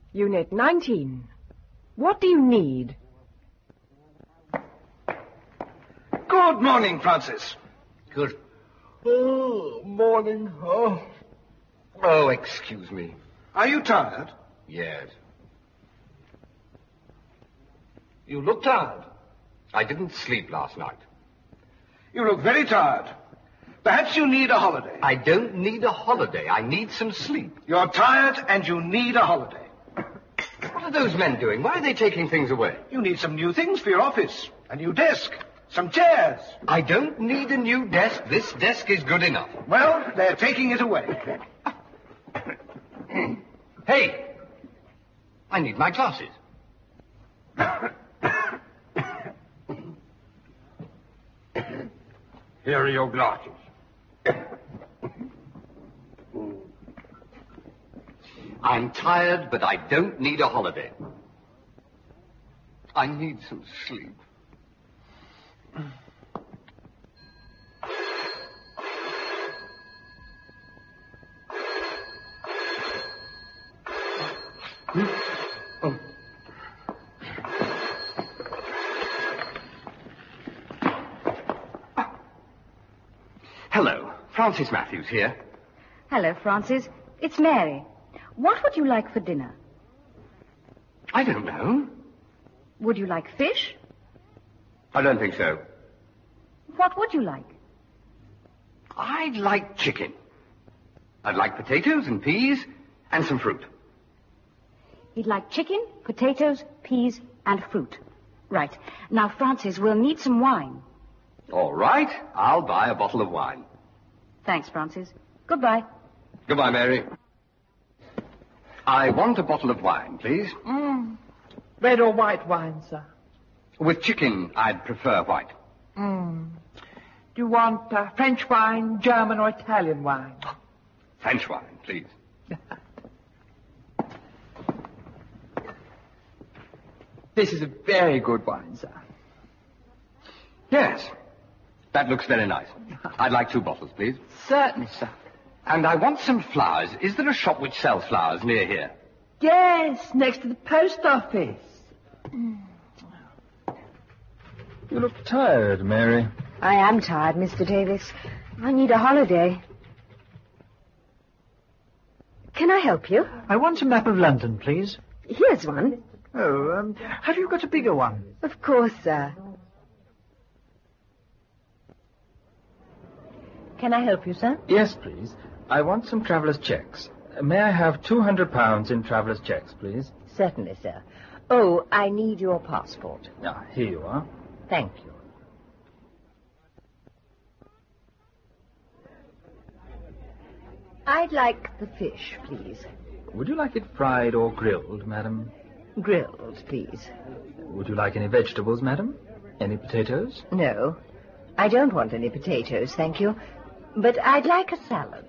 Unit 19. What do you need? Good morning, Francis. Good. Oh, morning. Oh, excuse me. Are you tired? Yes. You look tired. I didn't sleep last night. You look very tired. Perhaps you need a holiday. I don't need a holiday. I need some sleep. You're tired and you need a holiday. What are those men doing? Why are they taking things away? You need some new things for your office. A new desk. Some chairs. I don't need a new desk. This desk is good enough. Well, they're taking it away. Hey! I need my glasses. Here are your glasses. I'm tired, but I don't need a holiday. I need some sleep. Hello, Francis Matthews here. Hello, Francis. It's Mary. What would you like for dinner? I don't know. Would you like fish? I don't think so. What would you like? I'd like chicken. I'd like potatoes and peas and some fruit. He'd like chicken, potatoes, peas, and fruit. Right. Now, Francis, we'll need some wine. All right. I'll buy a bottle of wine. Thanks, Francis. Goodbye. Goodbye, Mary. I want a bottle of wine, please. Red or white wine, sir? With chicken, I'd prefer white. Do you want French wine, German, or Italian wine? French wine, please. This is a very good wine, sir. Yes. That looks very nice. I'd like 2 bottles, please. Certainly, sir. And I want some flowers. Is there a shop which sells flowers near here? Yes, next to the post office. You look tired, Mary. I am tired, Mr. Davis. I need a holiday. Can I help you? I want a map of London, please. Here's one. Oh, have you got a bigger one? Of course, sir. Can I help you, sir? Yes, please. I want some traveller's checks. May I have £200 in traveller's checks, please? Certainly, sir. Oh, I need your passport. Ah, here you are. Thank you. I'd like the fish, please. Would you like it fried or grilled, madam? Grilled, please. Would you like any vegetables, madam? Any potatoes? No, I don't want any potatoes, thank you. But I'd like a salad.